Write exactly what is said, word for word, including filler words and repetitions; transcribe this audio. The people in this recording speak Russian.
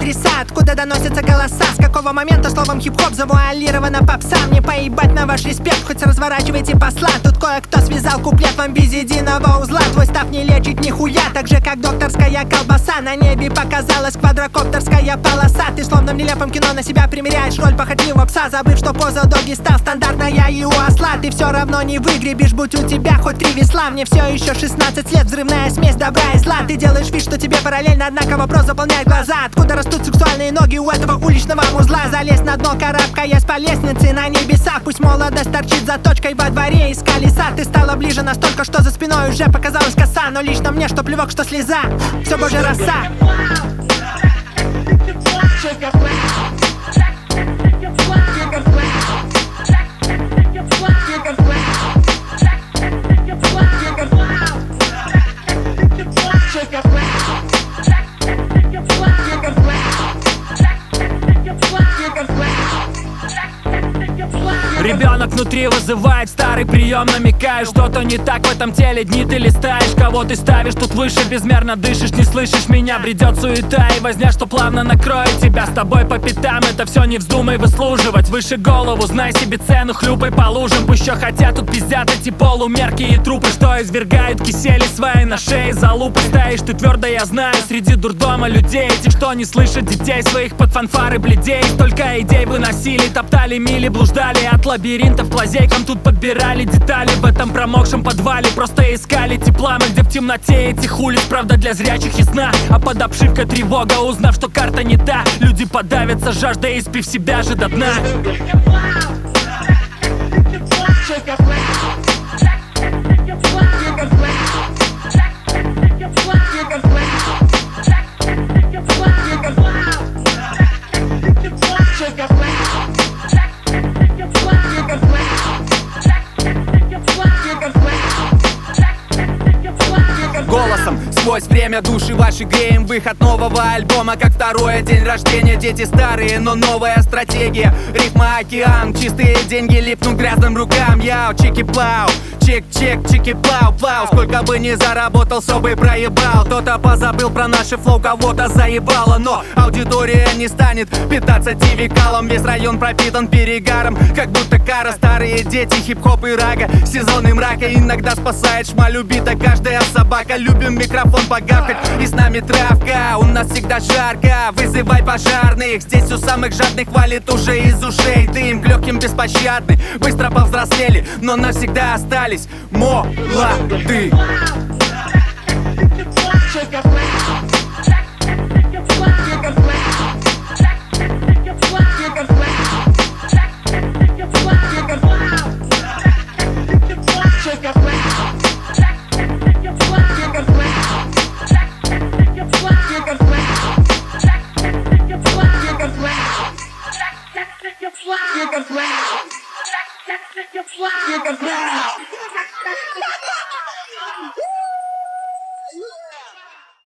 адреса, откуда доносятся голоса. С какого момента словом хип-хоп завуалирована попса? Мне поебать на ваш респект, хоть разворачивайте посла. Тут кое-кто связал куплет вам без единого узла. Твой став не лечит нихуя, так же как докторская колбаса. На небе показалась квадрокоптерская полоса. Ты словно в нелепом кино на себя примеряешь роль похотливого пса, забыв, что поза доги стал стандартная и у осла. Ты все равно не выгребешь, будь у тебя хоть три весла. Мне все еще шестнадцать лет, взрывная смесь добра и зла. Ты делаешь вид, что тебе параллельно, однако вопрос заполняет глаза. Откуда растут сексуальные ноги у этого уличного музла? Залезь на дно, карабкаясь по лестнице на небеса. Пусть молодость торчит за точкой во дворе из колеса. Ты стала ближе настолько, что за спиной уже показалась коса. Но лично мне, что плевок, что слеза, все божья роса. Ребенок внутри вызывает старый прием, намекаешь, что-то не так в этом теле. Дни ты листаешь, кого ты ставишь тут выше, безмерно дышишь, не слышишь меня. Бредет суета и возня, что плавно накроет тебя. С тобой по пятам, это все не вздумай выслуживать. Выше голову, знай себе цену, хлюпай по лужам. Пусть еще хотят, тут пиздят эти полумерки и трупы, что извергают кисели свои на шее. За лупы стоишь ты твердо, я знаю, среди дурдома людей, этих, что не слышат детей своих под фанфары бледей. Столько идей выносили, топтали мили, блуждали от лабиринтов к лазейкам. Тут подбирали детали в этом промокшем подвале. Просто искали тепла, мы где в темноте этих улиц. Правда для зрячих ясна, а под обшивкой тревога. Узнав, что карта не та, люди подавятся жаждой, испив себя же до дна. Голосом сквозь время души ваши греем. Выход нового альбома, как второе день рождения. Дети старые, но новая стратегия. Рифма океан, чистые деньги липнут грязным рукам. Яу, чики-плау, чик-чик, чики-плау, плау. Сколько бы ни заработал, все бы проебал. Кто-то позабыл про наши флоу, кого-то заебало. Но аудитория не станет питаться тивикалом. Весь район пропитан перегаром, как будто кара. Старые дети, хип-хоп и рага. Сезоны мрака иногда спасает шмаль. Убита каждая собака. Любим микрофон погавкать, и с нами травка. У нас всегда жарко, вызывай пожарных. Здесь у самых жадных валит уже из ушей дым. К легким беспощадный, быстро повзрослели, но навсегда остались молоды. You can fly. You can fly.